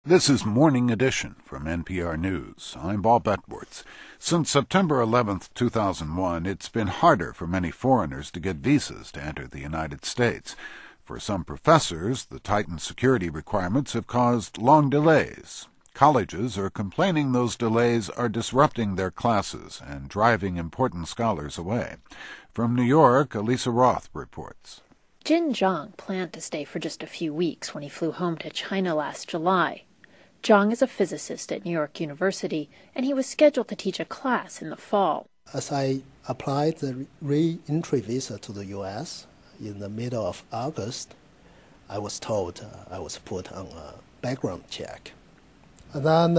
This is Morning Edition from NPR News. I'm Bob Edwards. Since September 11, 2001, it's been harder for many foreigners to get visas to enter the United States. For some professors, the tightened security requirements have caused long delays. Colleges are complaining those delays are disrupting their classes and driving important scholars away. From New York, Elisa Roth reports. Jin Zhang planned to stay for just a few weeks when he flew home to China last July. Zhang is a physicist at New York University, and he was scheduled to teach a class in the fall. As I applied the re-entry visa to the U.S. in the middle of August, I was told I was put on a background check. And then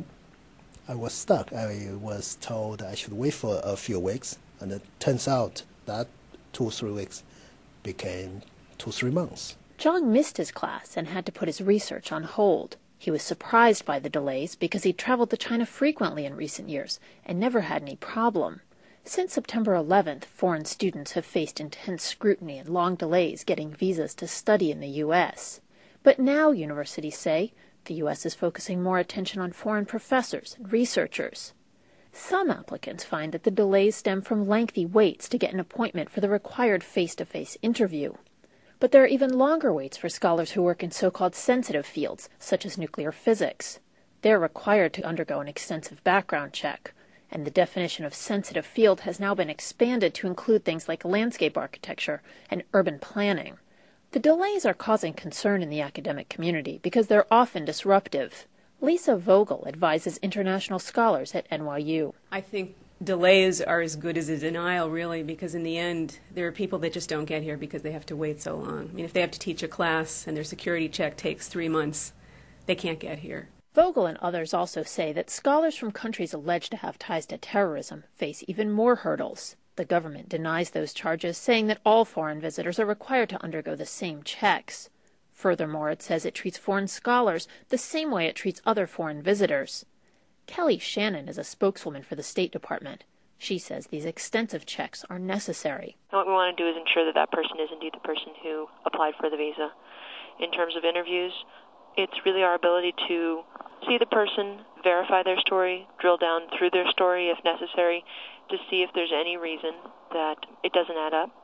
I was stuck. I was told I should wait for a few weeks, and it turns out that 2-3 weeks became 2-3 months. Zhang missed his class and had to put his research on hold. He was surprised by the delays because he traveled to China frequently in recent years and never had any problem. Since September 11th, foreign students have faced intense scrutiny and long delays getting visas to study in the U.S. But now, universities say, the U.S. is focusing more attention on foreign professors and researchers. Some applicants find that the delays stem from lengthy waits to get an appointment for the required face-to-face interview. But there are even longer waits for scholars who work in so-called sensitive fields, such as nuclear physics. They're required to undergo an extensive background check, and the definition of sensitive field has now been expanded to include things like landscape architecture and urban planning. The delays are causing concern in the academic community because they're often disruptive. Lisa Vogel advises international scholars at NYU. I think delays are as good as a denial, really, because in the end, there are people that just don't get here because they have to wait so long. I mean, if they have to teach a class and their security check takes 3 months, they can't get here. Vogel and others also say that scholars from countries alleged to have ties to terrorism face even more hurdles. The government denies those charges, saying that all foreign visitors are required to undergo the same checks. Furthermore, it says it treats foreign scholars the same way it treats other foreign visitors. Kelly Shannon is a spokeswoman for the State Department. She says these extensive checks are necessary. And what we want to do is ensure that that person is indeed the person who applied for the visa. In terms of interviews, it's really our ability to see the person, verify their story, drill down through their story if necessary, to see if there's any reason that it doesn't add up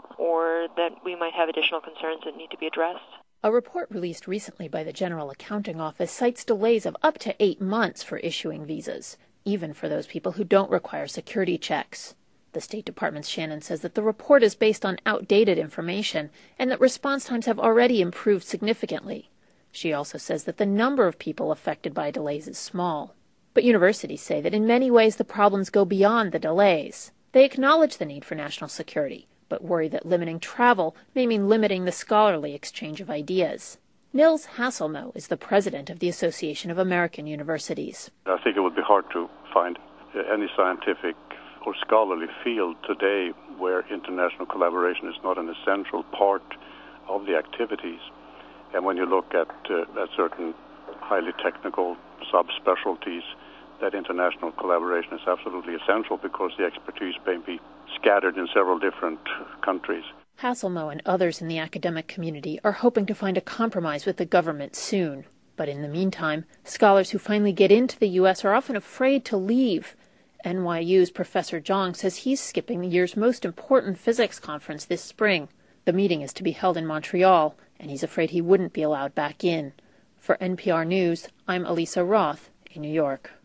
or that we might have additional concerns that need to be addressed. A report released recently by the General Accounting Office cites delays of up to 8 months for issuing visas, even for those people who don't require security checks. The State Department's Shannon says that the report is based on outdated information and that response times have already improved significantly. She also says that the number of people affected by delays is small. But universities say that in many ways the problems go beyond the delays. They acknowledge the need for national security, but worry that limiting travel may mean limiting the scholarly exchange of ideas. Nils Hasselmo is the president of the Association of American Universities. I think it would be hard to find any scientific or scholarly field today where international collaboration is not an essential part of the activities. And when you look at certain highly technical subspecialties, that international collaboration is absolutely essential because the expertise may be scattered in several different countries. Hasselmo and others in the academic community are hoping to find a compromise with the government soon. But in the meantime, scholars who finally get into the U.S. are often afraid to leave. NYU's Professor Zhang says he's skipping the year's most important physics conference this spring. The meeting is to be held in Montreal, and he's afraid he wouldn't be allowed back in. For NPR News, I'm Elisa Roth in New York.